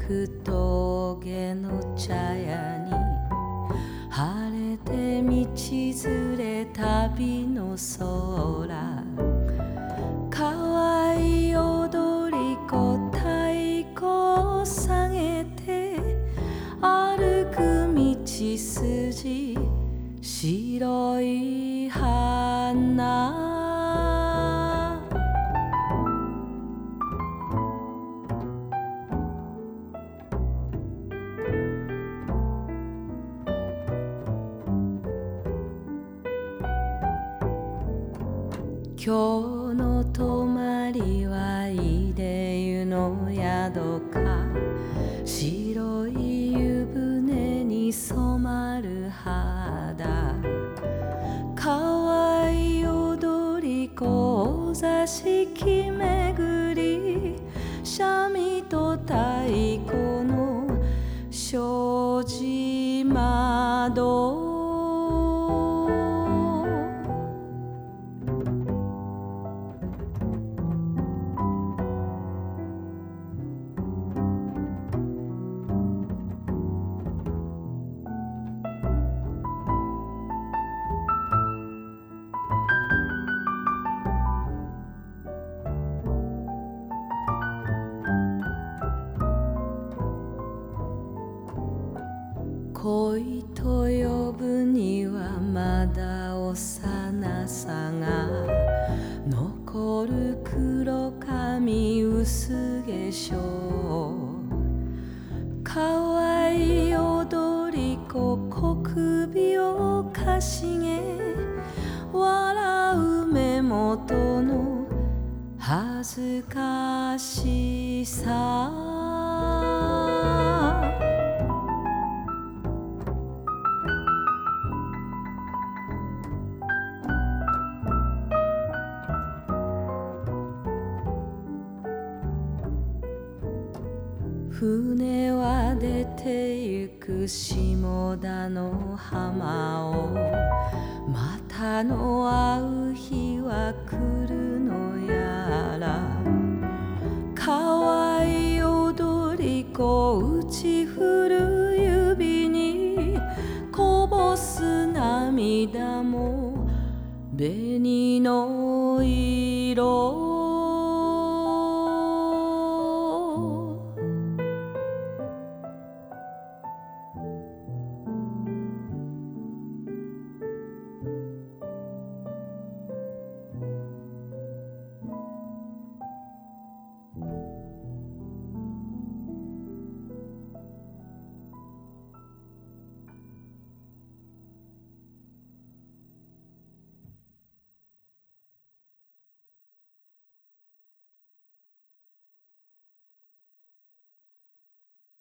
峠の茶屋に晴れて道連れ旅の空、可愛い踊り子太鼓を下げて歩く道筋、白い花。今日の泊まりはいで湯の宿か、白い湯船に染まる肌、可愛い踊り子お座敷巡り、三味と太鼓の障子窓。恋と呼ぶにはまだ幼さが残る黒髪薄化粧、可愛い踊り子小首をかしげ笑う目元の恥ずかしさ。船は出てゆく下田の浜を、またの会う日は来るのやら。可愛い踊り子打ち振る指にこぼす涙も紅の色。